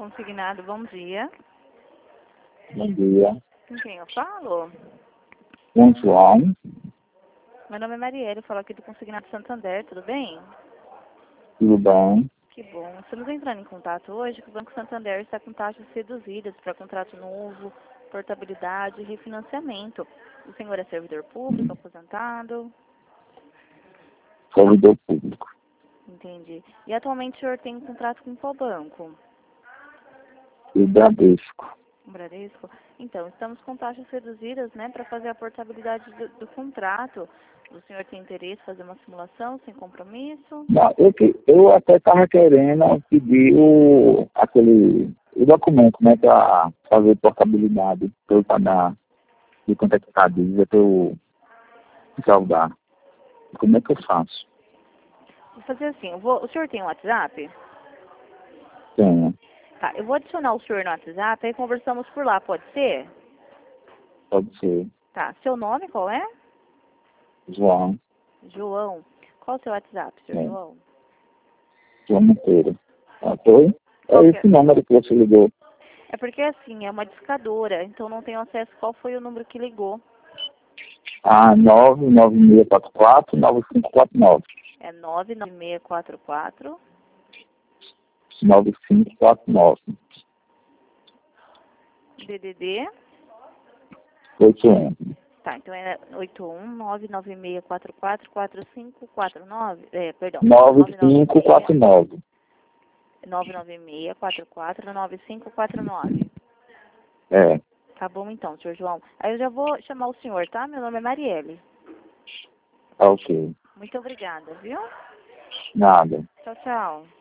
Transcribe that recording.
Consignado, bom dia. Bom dia. Com quem eu falo? Com João. Meu nome é Marielle, eu falo aqui do Consignado Santander, tudo bem? Tudo bem? Que bom. Estamos entrando em contato hoje que o Banco Santander está com taxas reduzidas para contrato novo, portabilidade e refinanciamento. O senhor é servidor público, aposentado? Servidor público. Entendi. E atualmente o senhor tem um contrato com qual banco? E Bradesco. Bradesco? Então, estamos com taxas reduzidas, né, para fazer a portabilidade do contrato. O senhor tem interesse em fazer uma simulação sem compromisso? Não, eu até estava querendo pedir o documento, né, para fazer portabilidade, para eu pagar de quanto é que está a dívida, para eu salvar. Como é que eu faço? Vou fazer assim, o senhor tem um WhatsApp? Tenho. Tá, eu vou adicionar o senhor no WhatsApp, aí conversamos por lá, pode ser? Pode ser. Tá, seu nome qual é? João. João. Qual o seu WhatsApp, senhor É. João? João Monteiro. Ok? Qual É que é? esse número que você ligou. É porque assim, é uma discadora, então não tenho acesso qual foi o número que ligou. Ah, 99644-9549. É 99644 9549. DDD. 81. Tá, então é 81996444549. Perdão. 9549. 996449549. É, Tá bom então, senhor João. Aí eu já vou chamar o senhor, tá? Meu nome é Marielle. ok. Muito obrigada, viu? Nada. Tchau, tchau.